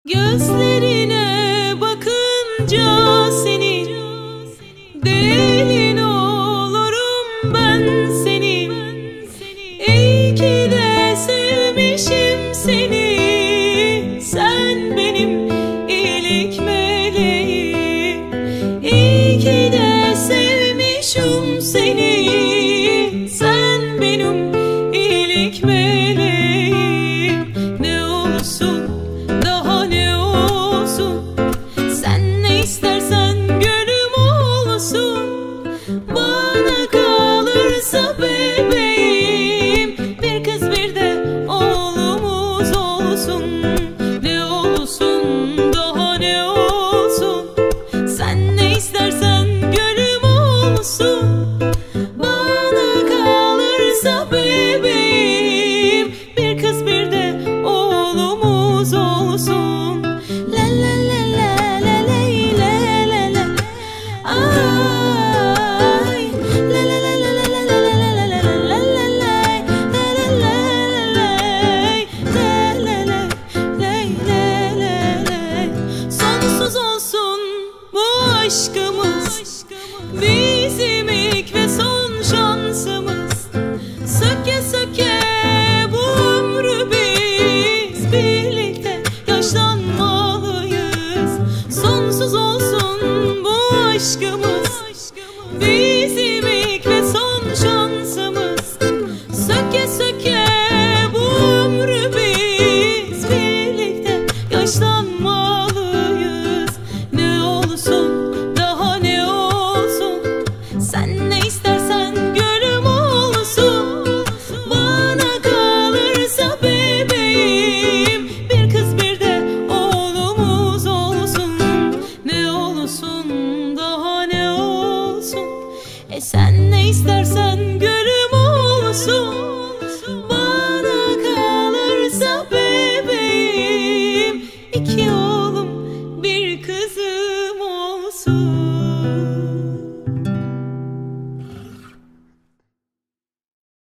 Gözlerine bakınca senin, delin olurum ben senin. İyi ki de sevmişim seni, sen benim iyilik meleğim. İyi ki de sevmişim seni, sen benim iyilik meleğim. Ne olsun daha ne olsun, sen ne istersen gönlüm olsun. Bana kalırsa bebeğim, bir kız bir de oğlumuz olsun. Ne olsun daha ne olsun, sen ne istersen gönlüm olsun. Bana kalırsa bebeğim, bir kız bir de oğlumuz olsun. La la la la la la la la la. Ay la la la la la la la la la la la la. Sonsuz olsun bu aşkımız, bizim ilk ve son şansımız. Söke söke bu ömrü biz birlikte yaşlanmalıyız. Sonsuz olsun bu aşkımız, bizim ilk ve son şansımız. Söke söke bu ömrü biz birlikte yaşlanmalıyız. Ne olsun daha ne olsun, sen ne istersen gönlüm olsun. Bana kalırsa bebeğim, bir kız bir de oğlumuz olsun. Ne olsun daha ne olsun, sen ne istersen gönlüm olsun.